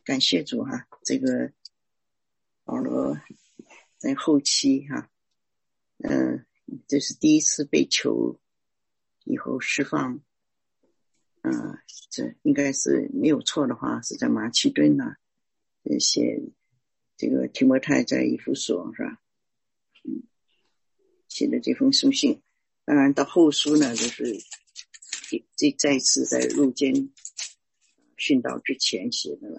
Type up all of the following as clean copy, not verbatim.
感谢主哈，这个保罗在后期哈，这是第一次被囚以后释放，这应该是没有错的话是在马其顿呐，写这个提摩太在以弗所是吧？写的这封书信，当然到后书呢，就是再一次在入监殉道之前写的了。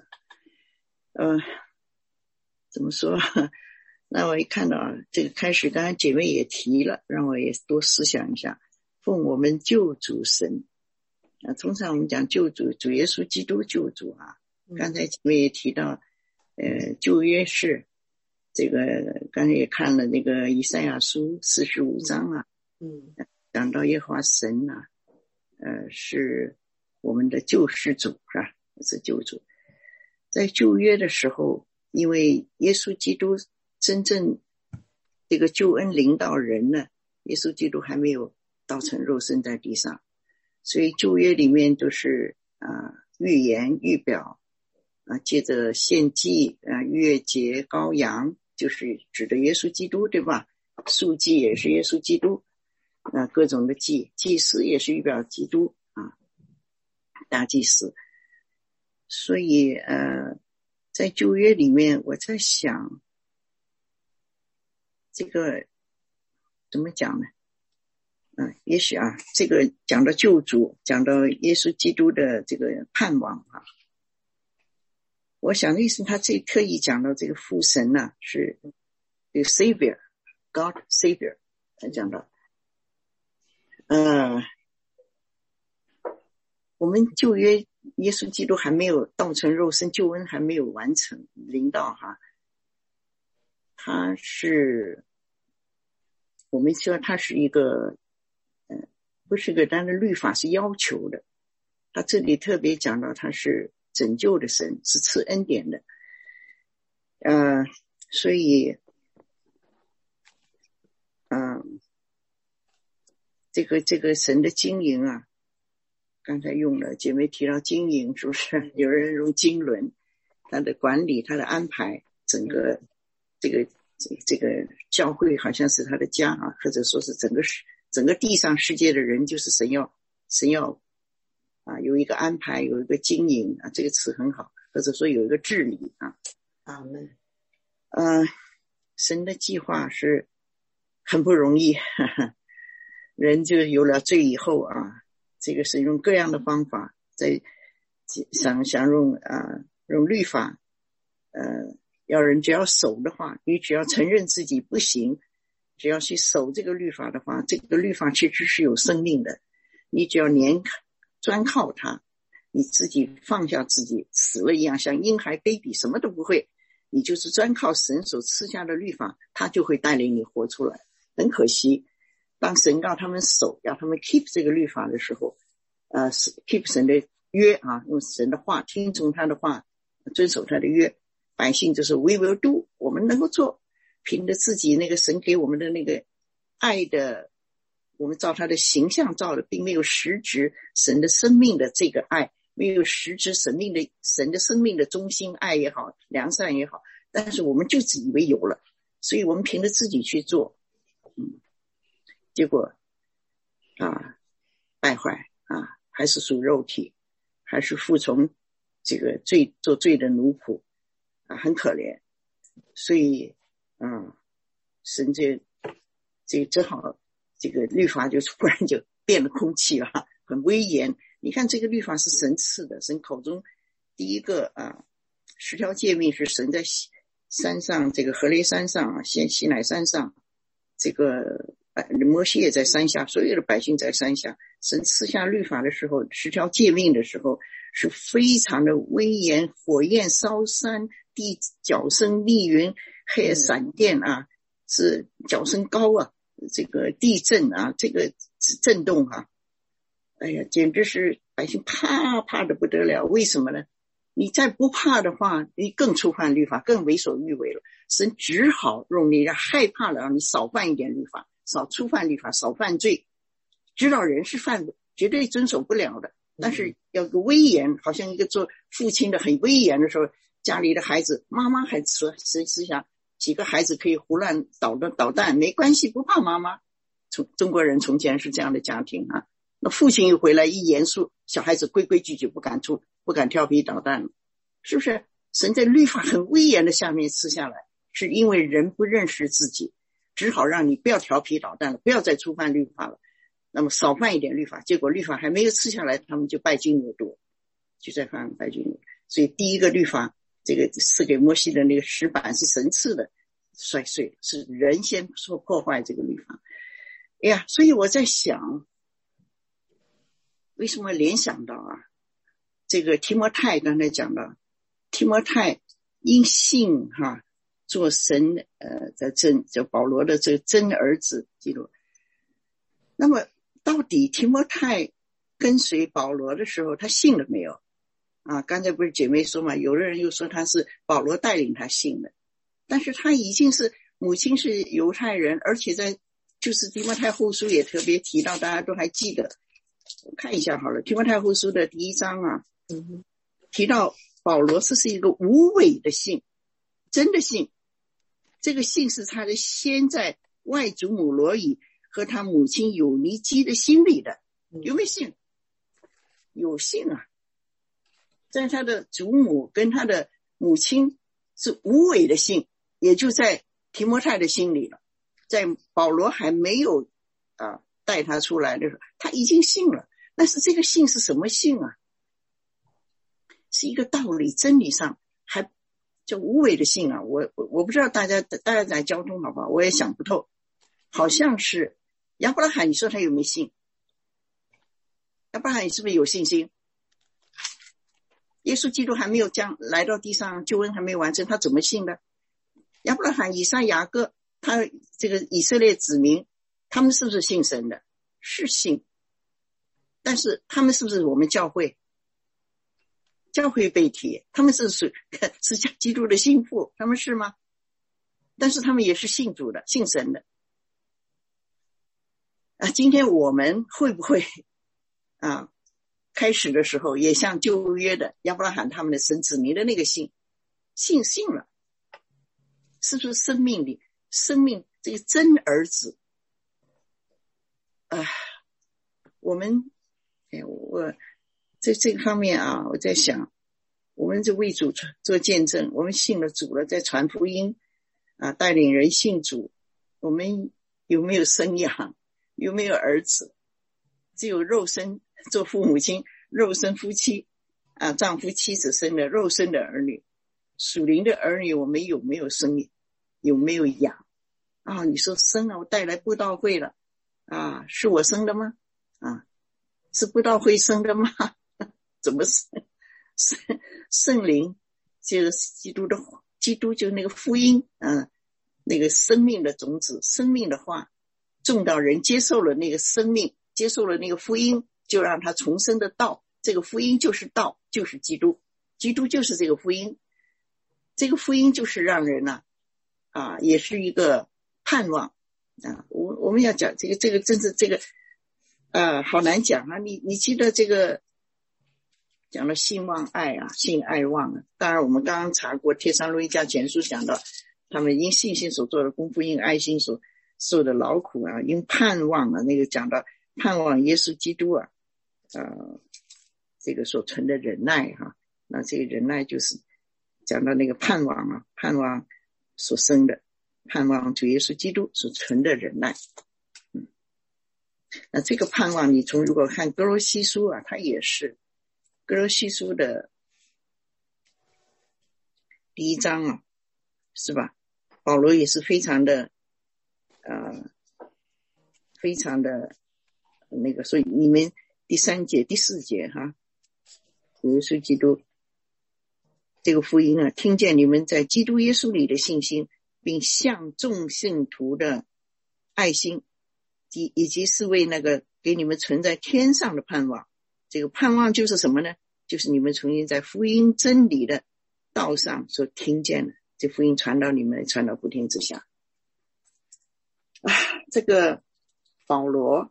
怎么说？那我一看到这个开始，刚才姐妹也提了，让我也多思想一下。奉我们救主神通常我们讲救主，主耶稣基督救主啊。刚才姐妹也提到，旧约是这个，刚才也看了那个以赛亚书45章啊，讲到耶和华神啊，是我们的救世主是吧？是救主。在旧约的时候，因为耶稣基督真正这个救恩临到人呢，耶稣基督还没有道成肉身在地上，所以旧约里面都是预言预表借着献祭月节羔羊，就是指的耶稣基督，对吧？赎祭也是耶稣基督，各种的祭司也是预表基督大祭司。所以在旧约里面，我在想这个怎么讲呢？也许这个讲到救主，讲到耶稣基督的这个盼望我想的意思，他这特意讲到这个父神是这个 Savior God Savior， 他讲到我们旧约耶稣基督还没有道成肉身，救恩还没有完成临到他是我们说他是一个不是个，但是律法是要求的，他这里特别讲到他是拯救的神，是赐恩典的所以这个神的经营刚才用了姐妹提到经营，是不是有人用经纶，他的管理，他的安排，整个这个教会好像是他的家或者说是整个地上世界的人，就是神要有一个安排，有一个经营这个词很好，或者说有一个治理阿们。神的计划是很不容易人就有了罪以后这个是用各样的方法在想用律法要人只要守的话，你只要承认自己不行，只要去守这个律法的话，这个律法其实是有生命的，你只要专靠它，你自己放下自己，死了一样，像婴孩 baby 什么都不会，你就是专靠神所赐下的律法，他就会带领你活出来。很可惜，当神让他们守，让他们 keep 这个律法的时候keep 神的约用神的话，听从他的话，遵守他的约，百姓就是 we will do， 我们能够做，凭着自己那个神给我们的那个爱的，我们照他的形象造的，并没有实质神的生命的这个爱，没有实质神的生命的中心爱也好，良善也好，但是我们就自以为有了，所以我们凭着自己去做结果败坏还是属肉体，还是服从这个做罪的奴仆很可怜。所以神这正好这个律法就突然就变了空气了很威严。你看这个律法是神赐的，神口中第一个10条诫命是神在山上，这个何烈山上西乃山上，这个摩西也在山下，所有的百姓在山下，神赐下律法的时候，10条诫命的时候是非常的威严，火焰烧山，地角声密云，黑闪电是角声高这个地震这个震动哎呀，简直是百姓怕的不得了。为什么呢？你再不怕的话，你更触犯律法，更为所欲为了。神只好让你害怕了，让你少犯一点律法，少触犯律法，少犯罪，知道人是绝对遵守不了的，但是要个威严，好像一个做父亲的很威严的时候， 家里的孩子，妈妈还思想几个孩子可以胡乱捣蛋，没关系，不怕妈妈。中国人从前是这样的家庭啊。那父亲一回来一严肃，小孩子规规矩矩，不敢调皮捣蛋，是不是？神在律法很威严的下面赐下来，是因为人不认识自己，只好让你不要调皮捣蛋了，不要再触犯律法了，那么少犯一点律法，结果律法还没有赐下来，他们就拜金牛犊，就在犯拜金牛。所以第一个律法，这个赐给摩西的那个石板是神赐的，摔碎，是人先破坏这个律法。哎呀，所以我在想，为什么联想到啊？这个提摩太刚才讲到，提摩太因信做神叫保罗的这个真儿子记录。那么到底提摩太跟随保罗的时候，他信了没有啊？刚才不是姐妹说嘛，有的人又说他是保罗带领他信的，但是他已经是母亲是犹太人，而且在就是提摩太后书也特别提到，大家都还记得。我看一下好了，提摩太后书的第1章啊，提到保罗这是一个无伪的信，真的信。这个信是他的先在外祖母罗以和他母亲友尼基的心里的。有没有信？有信啊。在他的祖母跟他的母亲是无伪的信，也就在提摩太的心里了。在保罗还没有带他出来的时候，他已经信了。但是这个信是什么信啊？是一个道理真理上还叫无伪的信啊。我不知道大家在交通好不好，我也想不透。好像是亚伯拉罕，你说他有没有信？亚伯拉罕你是不是有信心？耶稣基督还没有来到地上，救恩还没有完成，他怎么信的？亚伯拉罕、以撒、雅各，他这个以色列子民，他们是不是信神的？是信。但是他们是不是我们教会被提？他们是基督的心腹，他们是吗？但是他们也是信主的，信神的。今天我们会不会开始的时候也像旧约的亚伯拉罕他们的神子民的那个信了？是不是生命这个真儿子我们我在这个方面我在想，我们就为主做见证，我们信了主了，在传福音带领人信主，我们有没有生养？有没有儿子？只有肉身做父母亲，肉身夫妻丈夫妻子生的肉身的儿女，属灵的儿女我们有没有生命？有没有养你说生我带来布道会了是我生的吗？是布道会生的吗？怎么圣灵就是基督就那个福音那个生命的种子，生命的话种到人接受了那个生命，接受了那个福音，就让他重生的道，这个福音就是道，就是基督，基督就是这个福音，这个福音就是让人也是一个盼望我们要讲这个真是这个好难讲你记得这个讲了信望爱信爱望当然我们刚刚查过帖撒罗尼迦前书讲到他们因信心所做的功夫，因爱心所受的劳苦因盼望那个讲到盼望耶稣基督这个所存的忍耐那这个忍耐就是讲到那个盼望盼望所生的，盼望主耶稣基督所存的忍耐那这个盼望你如果看哥罗西书它也是哥罗西书的第1章是吧？保罗也是非常的非常的那个，所以你们第3节第4节主耶稣基督这个福音听见你们在基督耶稣里的信心，并向众信徒的爱心，以及是为那个给你们存在天上的盼望。这个盼望就是什么呢？就是你们重新在福音真理的道上所听见的，这福音传到你们，传到不听之下这个保罗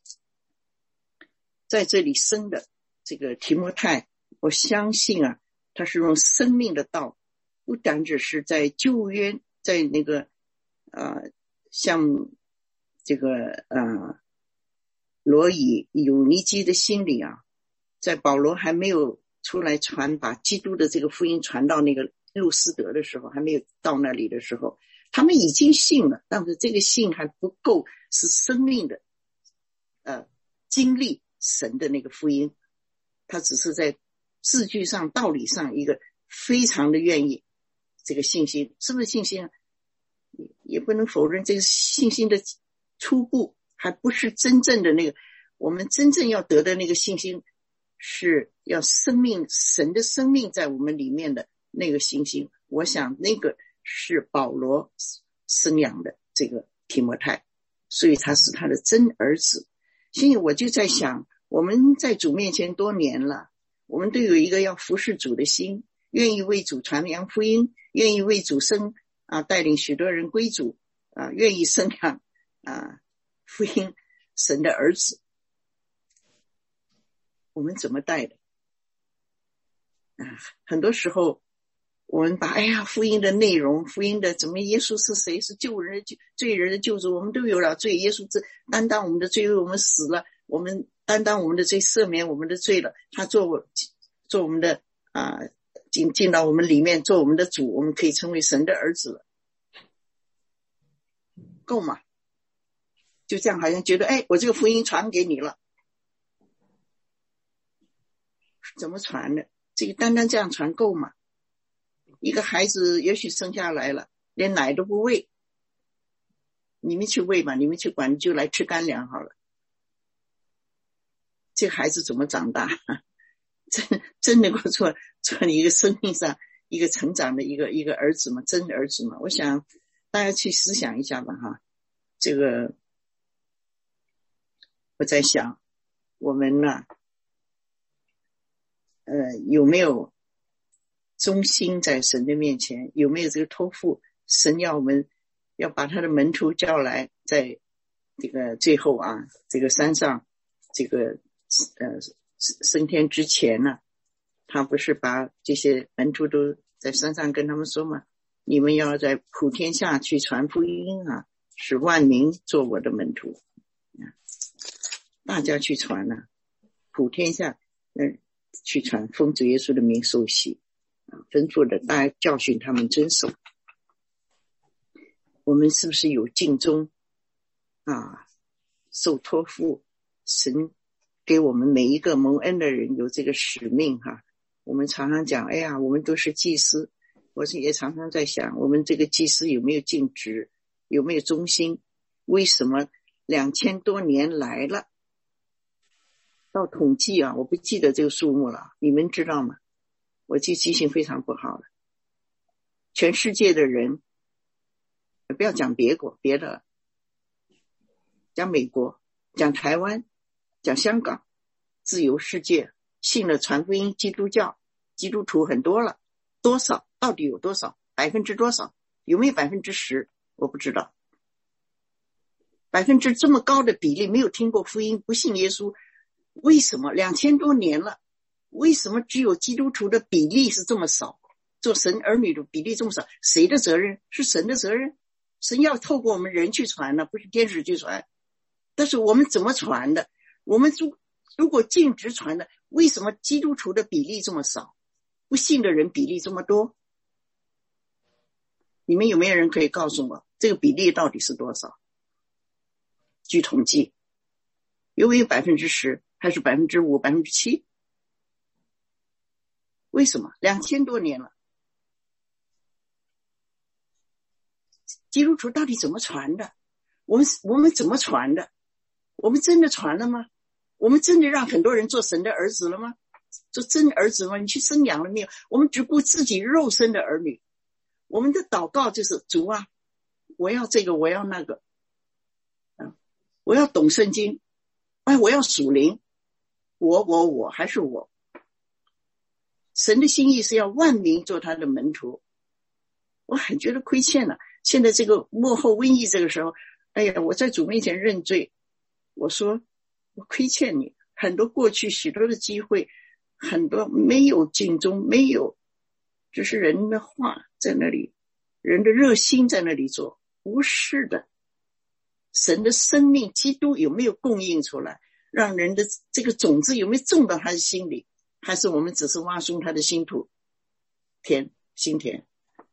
在这里生的这个提摩太，我相信他是用生命的道，不单只是在旧约，在那个像这个罗以有尼基的心里啊，在保罗还没有出来传，把基督的这个福音传到那个路斯德的时候，还没有到那里的时候，他们已经信了，但是这个信还不够是生命的经历神的那个福音，他只是在字句上道理上一个非常的愿意，这个信心是不是信心啊？也不能否认这个信心的初步还不是真正的那个，我们真正要得的那个信心是要生命，神的生命在我们里面的那个信心，我想那个是保罗生养的这个提摩太，所以他是他的真儿子。所以我就在想，我们在主面前多年了，我们都有一个要服侍主的心，愿意为主传扬福音，愿意为主带领许多人归主愿意生养福音神的儿子。我们怎么带的很多时候我们把福音的内容，福音的怎么耶稣是谁，是救人的罪人的救主，我们都有了罪，耶稣担当我们的罪，为我们死了，我们担当我们的罪，赦免我们的罪了，他做我们的进到我们里面做我们的主，我们可以成为神的儿子了，够吗？就这样好像觉得我这个福音传给你了，怎么传的？这个单单这样传够吗？一个孩子也许生下来了连奶都不喂，你们去喂吧，你们去管，就来吃干粮好了，这个孩子怎么长大？真能够做一个生命上一个成长的一个儿子吗？真儿子吗？我想大家去思想一下吧这个我在想我们有没有忠心在神的面前，有没有这个托付，神要我们要把他的门徒叫来，在这个最后这个山上这个升天之前他不是把这些门徒都在山上跟他们说吗？你们要在普天下去传福音使万民做我的门徒大家去传普天下去传，奉主耶稣的名受洗吩咐的，大家教训他们遵守。我们是不是有尽忠受托付，神给我们每一个蒙恩的人有这个使命我们常常讲我们都是祭司，我也常常在想，我们这个祭司有没有尽职，有没有忠心？为什么2000多年来了，到统计我不记得这个数目了，你们知道吗？我记性非常不好了。全世界的人，不要讲别的，讲美国，讲台湾，讲香港，自由世界，信了传福音基督教基督徒很多了，多少？到底有多少？%多少？有没有10%？我不知道。这么高的比例没有听过福音，不信耶稣，为什么2000多年了，为什么只有基督徒的比例是这么少，做神儿女的比例这么少？谁的责任？是神的责任。神要透过我们人去传不是天使去传。但是我们怎么传的？我们如果尽职传的，为什么基督徒的比例这么少，不信的人比例这么多？你们有没有人可以告诉我这个比例到底是多少？据统计有没有10%还是5%、7%？为什么2000多年了，基督徒到底怎么传的？我们怎么传的？我们真的传了吗？我们真的让很多人做神的儿子了吗？做真儿子吗？你去生养了没有？我们只顾自己肉身的儿女。我们的祷告就是主我要这个，我要那个我要懂圣经，我要属灵，我还是我。神的心意是要万民做他的门徒，我很觉得亏欠了。现在这个末后瘟疫这个时候，我在主面前认罪，我说我亏欠你很多，过去许多的机会，很多没有尽忠，没有只是人的话在那里，人的热心在那里做，不是的。神的生命基督有没有供应出来，让人的这个种子有没有种到他的心里，还是我们只是挖松他的心土心田？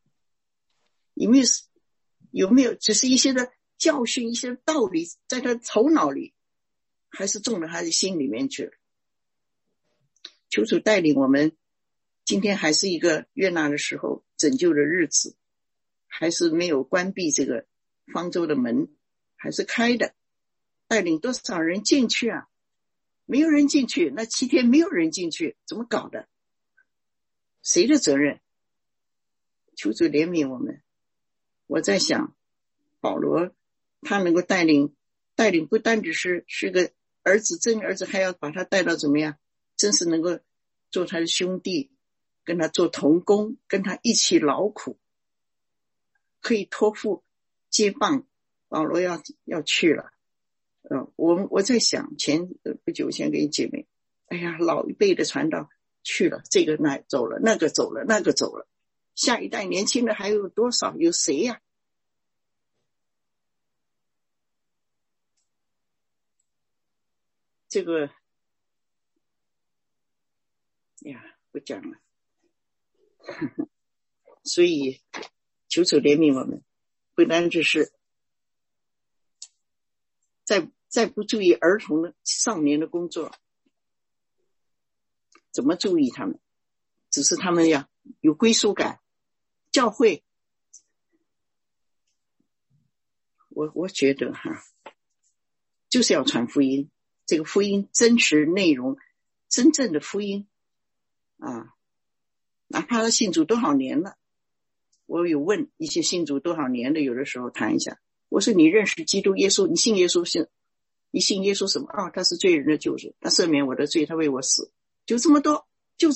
有没有只是一些的教训，一些的道理在他头脑里，还是种到他的心里面去了？求主带领我们，今天还是一个悦纳的时候，拯救的日子，还是没有关闭这个方舟的门，还是开的，带领多少人进去啊？没有人进去，那7天没有人进去，怎么搞的？谁的责任？求主怜悯我们。我在想，保罗他能够带领不单只是个儿子，真儿子，还要把他带到怎么样？真是能够做他的兄弟，跟他做同工，跟他一起劳苦，可以托付接棒。保罗要去了，我在想不久前给姐妹，哎呀，老一辈的传道去了，这个那走了，那个走了，那个走了，下一代年轻的还有多少？有谁呀？这个呀，不讲了。所以求主怜悯我们，不单只是再不注意儿童的少年的工作，怎么注意他们？只是他们要有归属感。教会，我觉得就是要传福音，这个福音真实内容，真正的福音啊，哪怕他信主多少年了，我有问一些信主多少年的，有的时候谈一下，我说你认识基督耶稣，你信耶稣，你信耶稣什么他是罪人的救主，他赦免我的罪，他为我死，就这么多。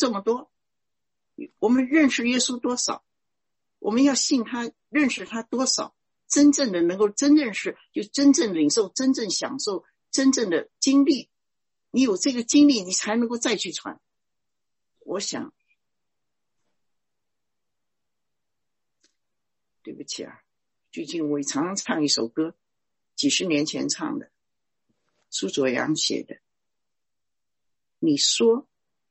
我们认识耶稣多少？我们要信他，认识他多少？真正的能够真认识，就真正领受，真正享受，真正的经历。你有这个经历，你才能够再去传。我想，对不起啊，最近我常常唱一首歌，几十年前唱的，苏佐阳写的。你说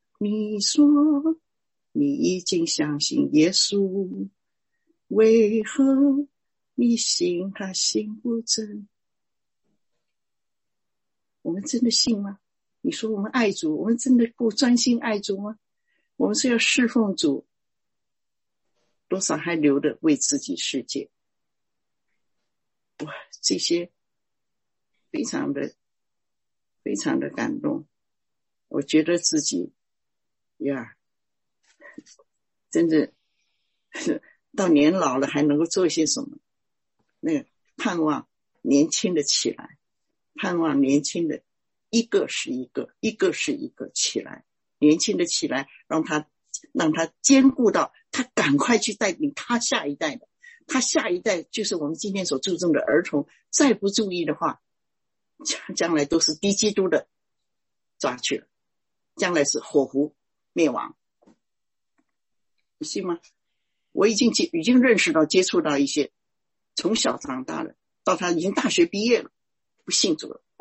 你已经相信耶稣，为何你信他信不真？我们真的信吗？你说我们爱主，我们真的够专心爱主吗？我们是要侍奉主，多少还留着为自己世界。哇，这些非常的感动。我觉得自己真的到年老了还能够做些什么？那个盼望年轻的起来，盼望年轻的一个是一个起来，年轻的起来，让他兼顾到他赶快去带领他下一代的，他下一代就是我们今天所注重的儿童，再不注意的话，将来都是敌基督的抓去了，将来是火湖灭亡。你信吗？我已经认识到接触到一些从小长大了，到他已经大学毕业了，不信主了。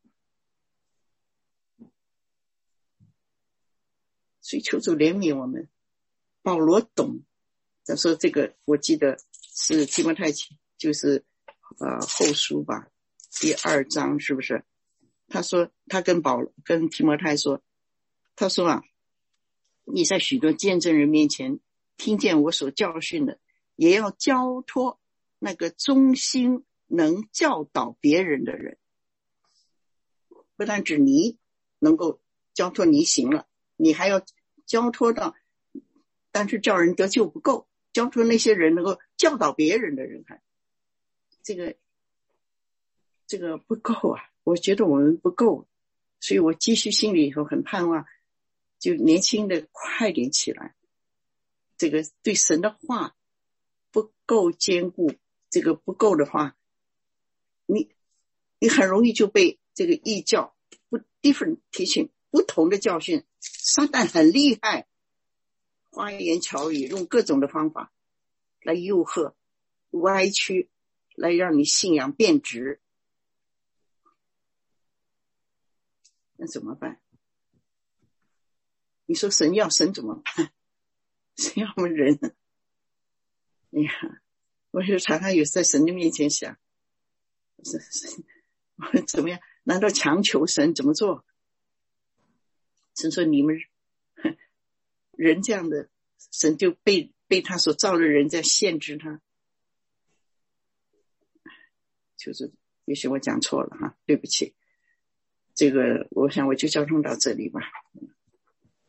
所以求主怜悯我们。保罗懂，他说这个我记得是提摩太就是后书吧，第2章是不是？他说他跟提摩太说，他说你在许多见证人面前听见我所教训的，也要交托那个忠心能教导别人的人。不但指你能够交托你行了，你还要交托到，但是叫人得救不够，交托那些人能够教导别人的人，这个不够啊，我觉得我们不够，所以我继续心里以后很盼望，就年轻的快点起来。这个对神的话不够坚固，这个不够的话，你很容易就被这个异教different teaching 不同的教训，撒旦很厉害， 花言巧语，用各种的方法来诱惑、歪曲，来让你信仰变质，那怎么办？你说神要神怎么办？神要我们人。哎呀，我就常常有在神的面前想，我怎么样？难道强求神怎么做？神说你们人这样的，神就被他所造的人在限制他。就是也许我讲错了哈，对不起。这个我想我就交通到这里吧。